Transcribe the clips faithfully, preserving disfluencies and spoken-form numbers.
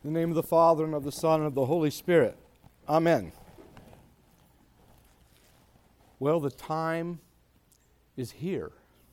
In the name of the Father, and of the Son, and of the Holy Spirit. Amen. Well, the time is here.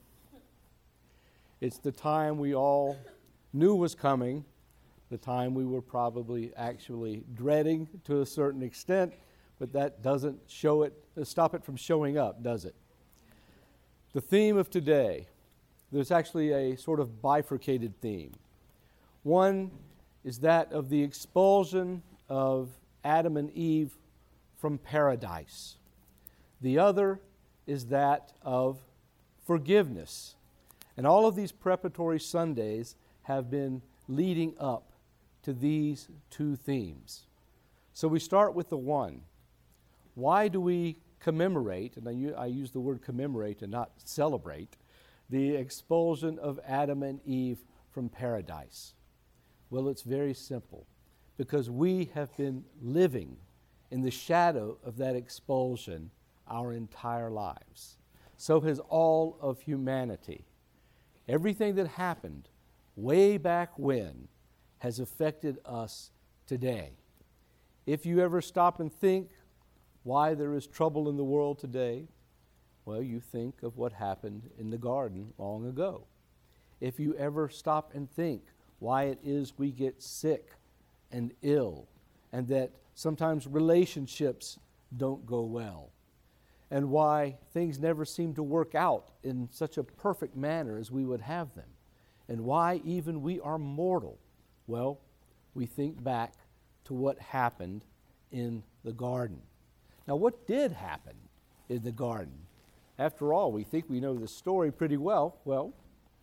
It's the time we all knew was coming, the time we were probably actually dreading to a certain extent, but that doesn't show it, stop it from showing up, does it? The theme of today, there's actually a sort of bifurcated theme. One is that of the expulsion of Adam and Eve from paradise. The other is that of forgiveness. And all of these preparatory Sundays have been leading up to these two themes. So we start with the one. Why do we commemorate, and I use the word commemorate and not celebrate, the expulsion of Adam and Eve from paradise? Well, it's very simple. Because we have been living in the shadow of that expulsion our entire lives. So has all of humanity. Everything that happened way back when has affected us today. If you ever stop and think why there is trouble in the world today, well, you think of what happened in the garden long ago. If you ever stop and think why it is we get sick and ill, and that sometimes relationships don't go well, and why things never seem to work out in such a perfect manner as we would have them, and why even we are mortal, well, we think back to what happened in the garden. Now, what did happen in the garden? After all, we think we know the story pretty well. Well,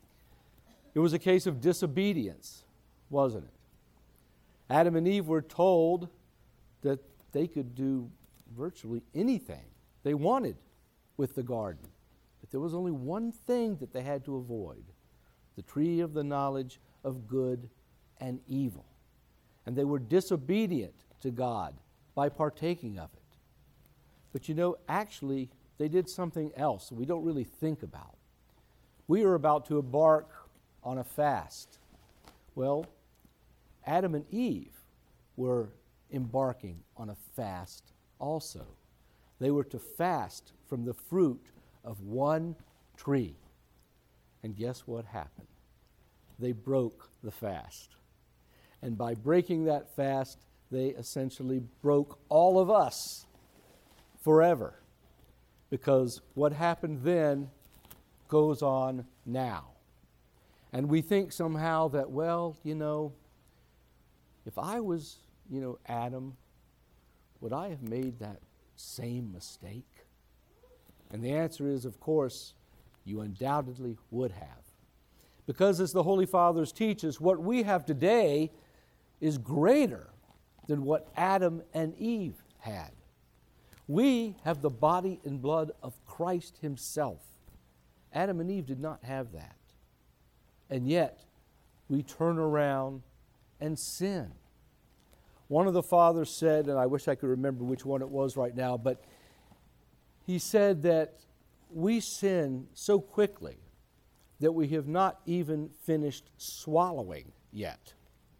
it was a case of disobedience, wasn't it? Adam and Eve were told that they could do virtually anything they wanted with the garden. But there was only one thing that they had to avoid: the tree of the knowledge of good and evil. And they were disobedient to God by partaking of it. But you know, actually, they did something else we don't really think about. We are about to embark on a fast. Well, Adam and Eve were embarking on a fast also. They were to fast from the fruit of one tree. And guess what happened? They broke the fast. And by breaking that fast, they essentially broke all of us forever. Because what happened then goes on now. And we think somehow that, well, you know, if I was, you know, Adam, would I have made that same mistake? And the answer is, of course, you undoubtedly would have. Because as the Holy Fathers teach us, what we have today is greater than what Adam and Eve had. We have the body and blood of Christ Himself. Adam and Eve did not have that. And yet, we turn around and sin. One of the fathers said, and I wish I could remember which one it was right now, but he said that we sin so quickly that we have not even finished swallowing yet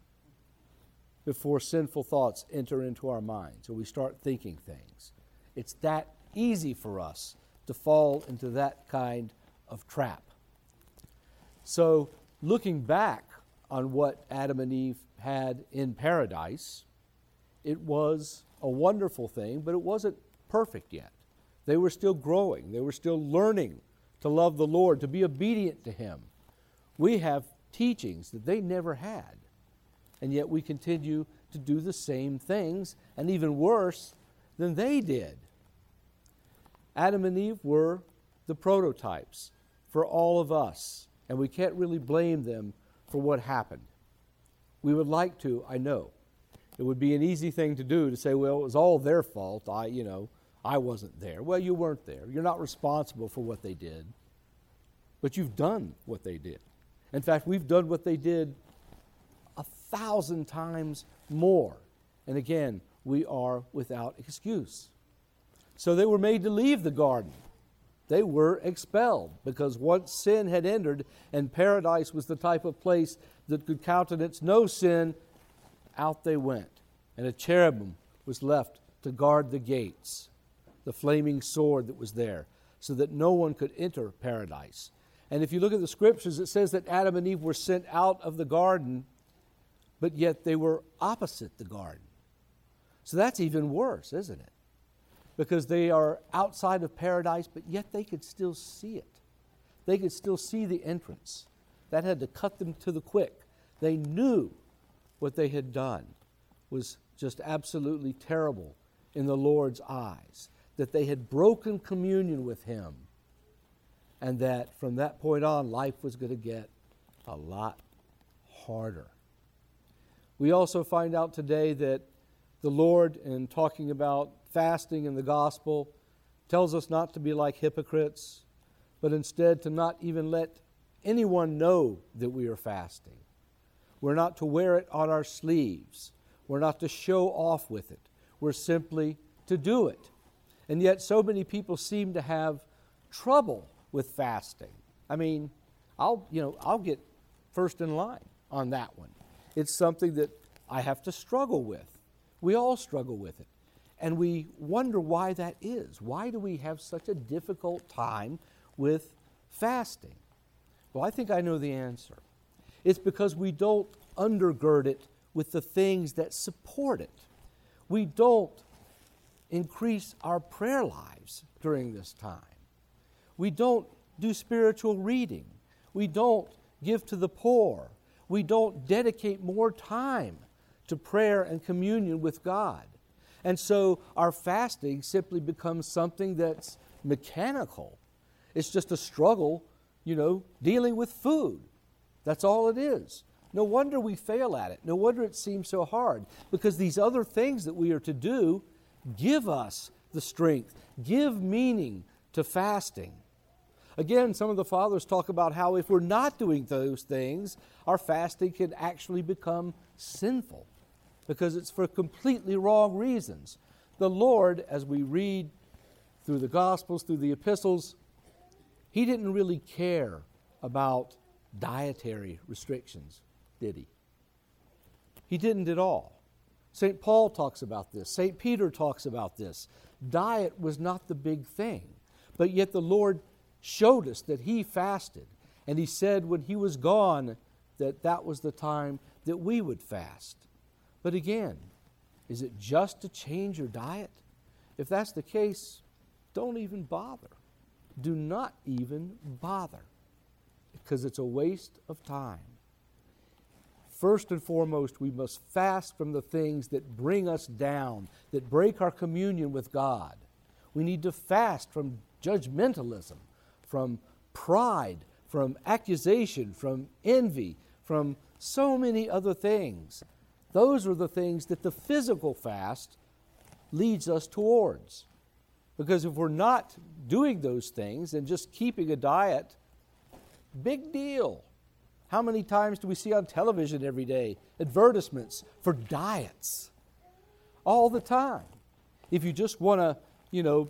before sinful thoughts enter into our minds, or we start thinking things. It's that easy for us to fall into that kind of trap. So, looking back on what Adam and Eve had in paradise, it was a wonderful thing, but it wasn't perfect yet. They were still growing. They were still learning to love the Lord, to be obedient to Him. We have teachings that they never had, and yet we continue to do the same things, and even worse than they did. Adam and Eve were the prototypes for all of us, and we can't really blame them for what happened. We would like to, I know. It would be an easy thing to do to say, well, it was all their fault. I, you know, I wasn't there. Well, you weren't there. You're not responsible for what they did. But you've done what they did. In fact, we've done what they did a thousand times more. And again, we are without excuse. So they were made to leave the garden. They were expelled because once sin had entered and paradise was the type of place that could countenance no sin, out they went, and a cherubim was left to guard the gates, the flaming sword that was there, so that no one could enter paradise. And if you look at the scriptures, it says that Adam and Eve were sent out of the garden, but yet they were opposite the garden. So that's even worse, isn't it? Because they are outside of paradise, but yet they could still see it. They could still see the entrance. That had to cut them to the quick. They knew what they had done was just absolutely terrible in the Lord's eyes, that they had broken communion with Him, and that from that point on, life was going to get a lot harder. We also find out today that the Lord, in talking about fasting in the gospel, tells us not to be like hypocrites, but instead to not even let anyone know that we are fasting. We're not to wear it on our sleeves. We're not to show off with it. We're simply to do it. And yet so many people seem to have trouble with fasting. I mean, I'll, you know, I'll get first in line on that one. It's something that I have to struggle with. We all struggle with it. And we wonder why that is. Why do we have such a difficult time with fasting? Well, I think I know the answer. It's because we don't undergird it with the things that support it. We don't increase our prayer lives during this time. We don't do spiritual reading. We don't give to the poor. We don't dedicate more time to prayer and communion with God. And so our fasting simply becomes something that's mechanical. It's just a struggle, you know, dealing with food. That's all it is. No wonder we fail at it. No wonder it seems so hard, because these other things that we are to do give us the strength, give meaning to fasting. Again, some of the fathers talk about how if we're not doing those things, our fasting can actually become sinful because it's for completely wrong reasons. The Lord, as we read through the Gospels, through the epistles, He didn't really care about dietary restrictions, did He? He didn't at all. Saint Paul talks about this. Saint Peter talks about this. Diet was not the big thing, but yet the Lord showed us that He fasted, and He said when He was gone that that was the time that we would fast. But again, is it just to change your diet? If that's the case, don't even bother. Do not even bother, because it's a waste of time. First and foremost, we must fast from the things that bring us down, that break our communion with God. We need to fast from judgmentalism, from pride, from accusation, from envy, from so many other things. Those are the things that the physical fast leads us towards. Because if we're not doing those things and just keeping a diet, big deal. How many times do we see on television every day advertisements for diets? All the time. If you just want to, you know,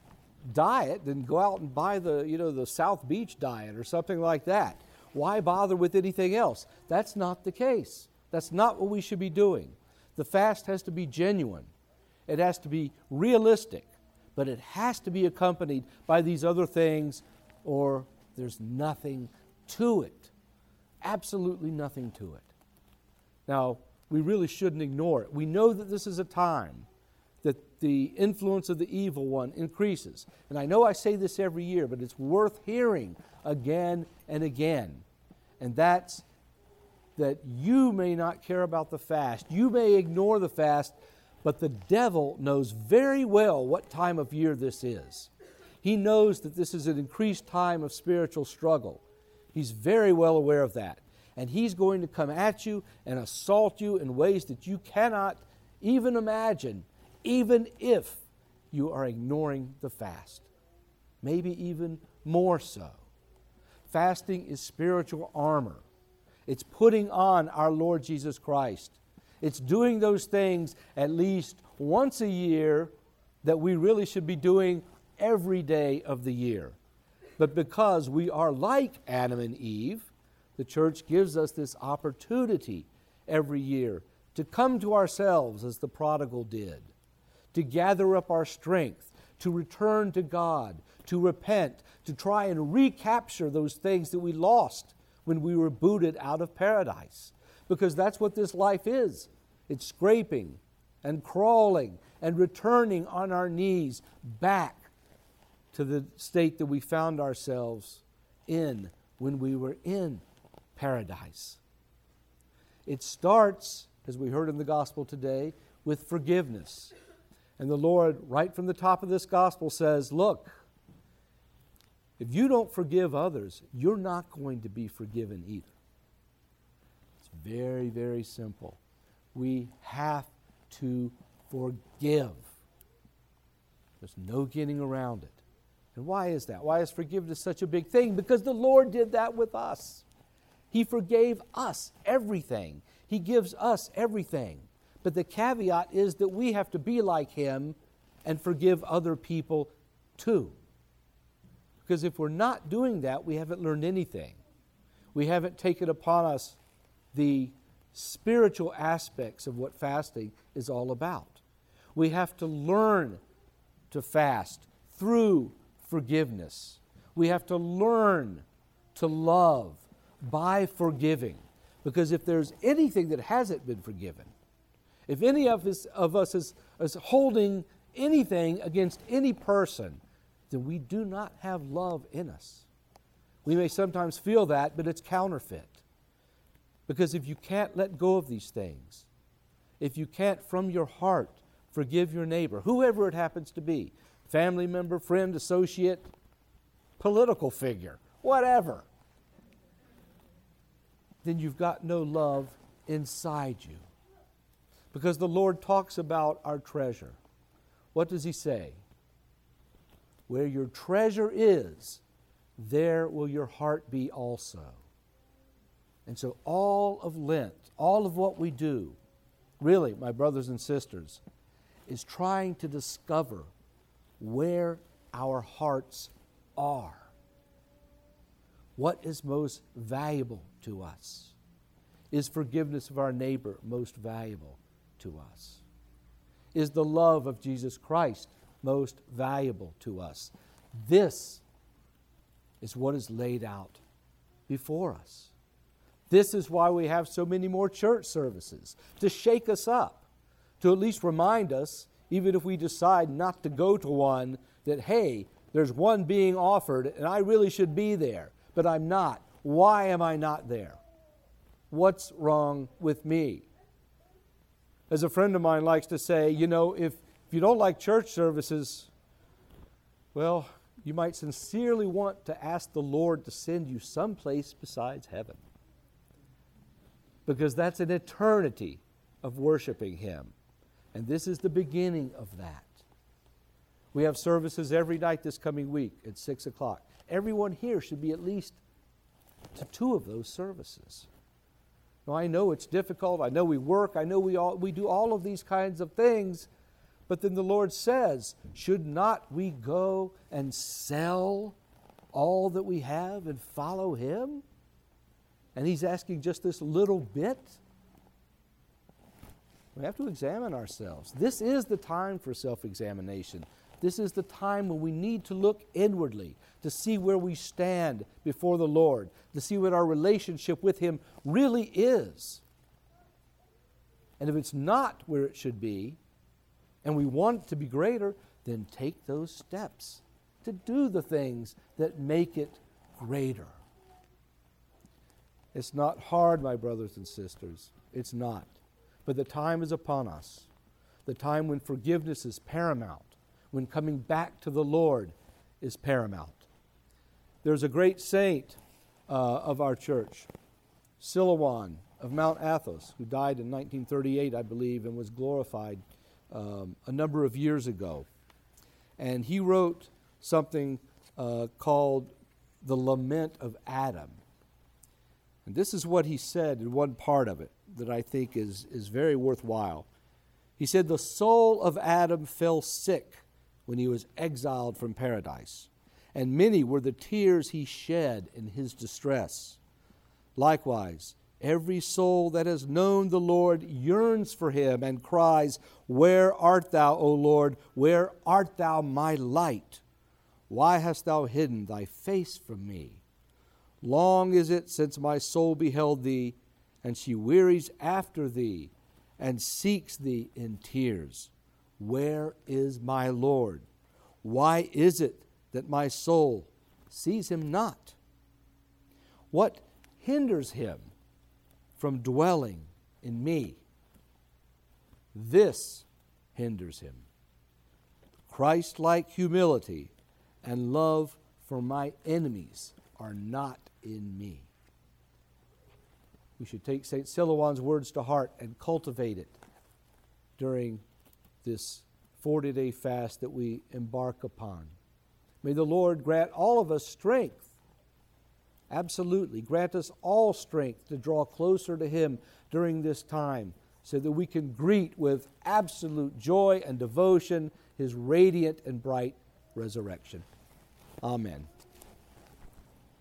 diet, then go out and buy the, you know, the South Beach diet or something like that. Why bother with anything else? That's not the case. That's not what we should be doing. The fast has to be genuine. It has to be realistic, but it has to be accompanied by these other things, or there's nothing to it. Absolutely nothing to it. Now, we really shouldn't ignore it. We know that this is a time that the influence of the evil one increases. And I know I say this every year, but it's worth hearing again and again. And that's that you may not care about the fast. You may ignore the fast, but the devil knows very well what time of year this is. He knows that this is an increased time of spiritual struggle. He's very well aware of that. And he's going to come at you and assault you in ways that you cannot even imagine, even if you are ignoring the fast. Maybe even more so. Fasting is spiritual armor. It's putting on our Lord Jesus Christ. It's doing those things at least once a year that we really should be doing every day of the year. But because we are like Adam and Eve, the church gives us this opportunity every year to come to ourselves as the prodigal did, to gather up our strength, to return to God, to repent, to try and recapture those things that we lost when we were booted out of paradise. Because that's what this life is. It's scraping and crawling and returning on our knees back to the state that we found ourselves in when we were in paradise. It starts, as we heard in the gospel today, with forgiveness. And the Lord, right from the top of this gospel, says, look, if you don't forgive others, you're not going to be forgiven either. It's very, very simple. We have to forgive. There's no getting around it. And why is that? Why is forgiveness such a big thing? Because the Lord did that with us. He forgave us everything. He gives us everything. But the caveat is that we have to be like Him and forgive other people too. Because if we're not doing that, we haven't learned anything. We haven't taken upon us the spiritual aspects of what fasting is all about. We have to learn to fast through forgiveness. We have to learn to love by forgiving. Because if there's anything that hasn't been forgiven, if any of us, of us is, is holding anything against any person, then we do not have love in us. We may sometimes feel that, but it's counterfeit. Because if you can't let go of these things, if you can't from your heart forgive your neighbor, whoever it happens to be, family member, friend, associate, political figure, whatever, then you've got no love inside you. Because the Lord talks about our treasure. What does He say? Where your treasure is, there will your heart be also. And so all of Lent, all of what we do, really, my brothers and sisters, is trying to discover where our hearts are. What is most valuable to us? Is forgiveness of our neighbor most valuable to us? Is the love of Jesus Christ most valuable to us? This is what is laid out before us. This is why we have so many more church services, to shake us up, to at least remind us, even if we decide not to go to one, that, hey, there's one being offered and I really should be there, but I'm not. Why am I not there? What's wrong with me? As a friend of mine likes to say, you know, if, if you don't like church services, well, you might sincerely want to ask the Lord to send you someplace besides heaven. Because that's an eternity of worshiping Him. And this is the beginning of that. We have services every night this coming week at six o'clock. Everyone here should be at least to two of those services. Now, I know it's difficult. I know we work. I know we all we do all of these kinds of things. But then the Lord says, should not we go and sell all that we have and follow Him? And He's asking just this little bit. We have to examine ourselves. This is the time for self-examination. This is the time when we need to look inwardly to see where we stand before the Lord, to see what our relationship with Him really is. And if it's not where it should be, and we want it to be greater, then take those steps to do the things that make it greater. It's not hard, my brothers and sisters. It's not. But the time is upon us. The time when forgiveness is paramount, when coming back to the Lord is paramount. There's a great saint uh, of our church, Silouan of Mount Athos, who died in nineteen thirty-eight, I believe, and was glorified um, a number of years ago. And he wrote something uh, called The Lament of Adam. And this is what he said in one part of it that I think is, is very worthwhile. He said, the soul of Adam fell sick when he was exiled from paradise, and many were the tears he shed in his distress. Likewise, Every soul that has known the Lord yearns for him and cries, Where art thou, O Lord? Where art thou, my light? Why hast thou hidden thy face from me? Long is it since my soul beheld thee, and she wearies after thee, and seeks thee in tears. Where is my Lord? Why is it that my soul sees him not? What hinders him from dwelling in me? This hinders him. Christ-like humility and love for my enemies are not in me. We should take Saint Silouan's words to heart and cultivate it during this forty-day fast that we embark upon. May the Lord grant all of us strength, absolutely, grant us all strength to draw closer to Him during this time so that we can greet with absolute joy and devotion His radiant and bright resurrection. Amen.